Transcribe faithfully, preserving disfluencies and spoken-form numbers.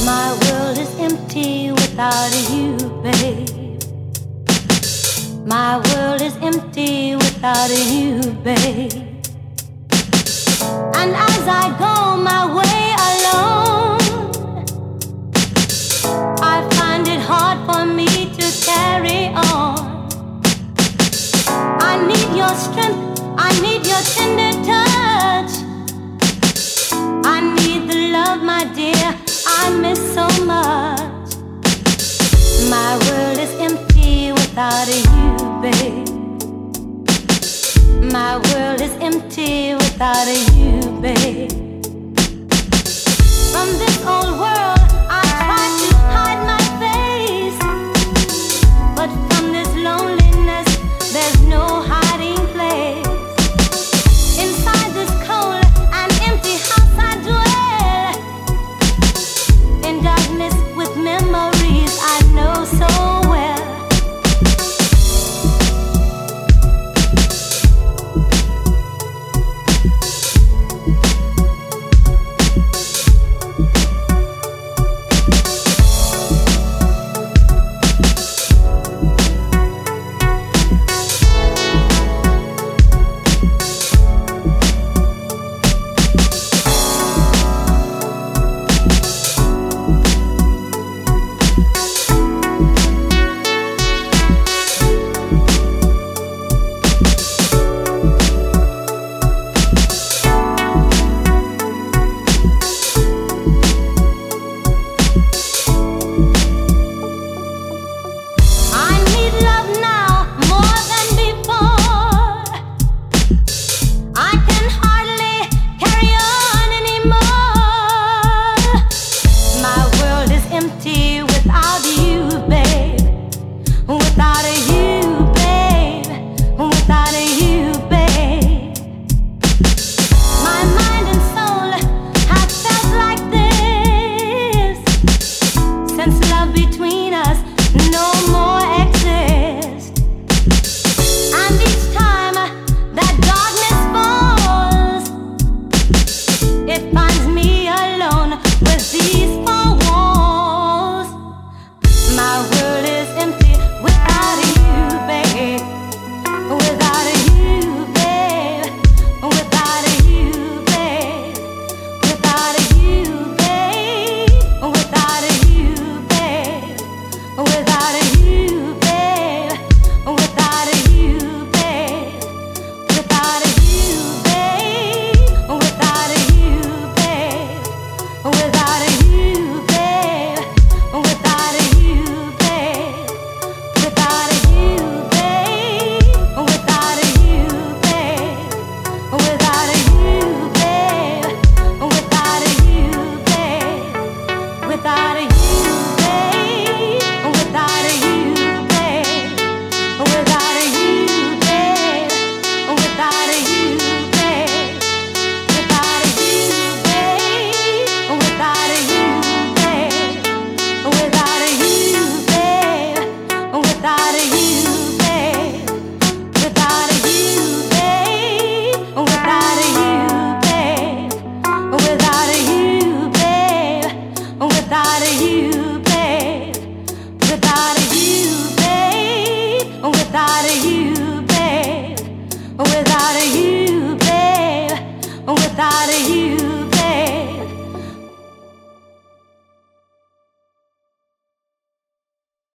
My world is empty without you, babe. My world is empty without you, babe. And as I go my way alone, I find it hard for me to carry on. I need your strength, I need your tender touch. I need the love, my dear, I miss so much. My world is empty without you, babe. My world is empty without you, babe. From this old world I try to hide my face, but from this loneliness there's no hiding place. Inside this cold and empty house I dwell, in darkness with memories I know so well. More